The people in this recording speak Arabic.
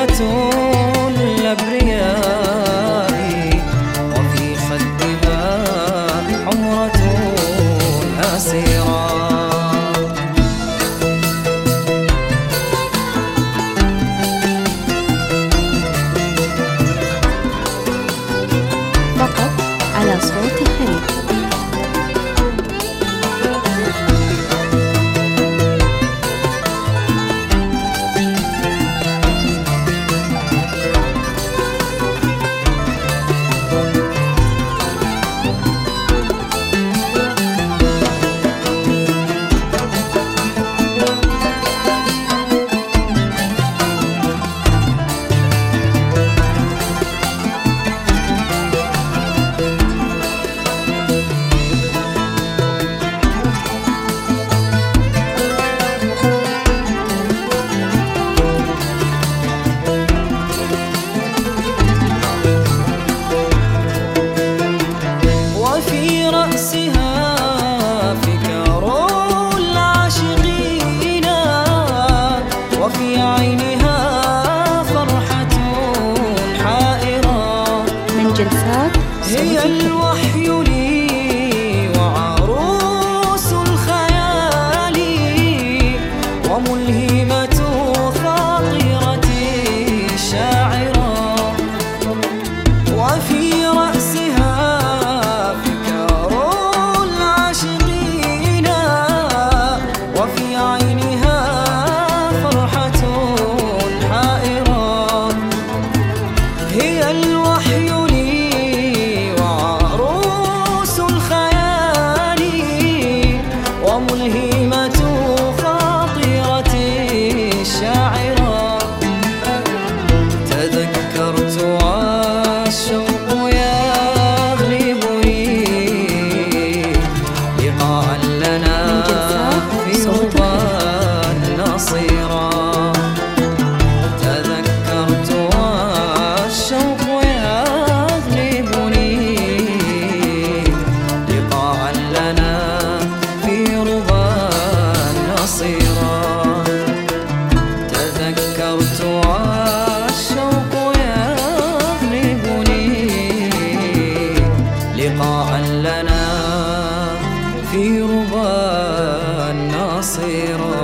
وفيرة الأبرياء وفي خدها حمرة أسيرا. فقط على صوت الخليج. وفي عينها فرحة حائرة من جلسات هي الوحي لي وعروس الخيال وملهمة خاطرتي شاعرة. وفي رأسها فكر العاشقين وفي عينها هي الوحي لي وعروس الخيال وملهمة خاطرتي شاعرة. تذكرت والشوق يغلبني لقاء لنا في ربى النصيرا. تذكرت والشوق يغلبني لقاء لنا في ربى النصيرا.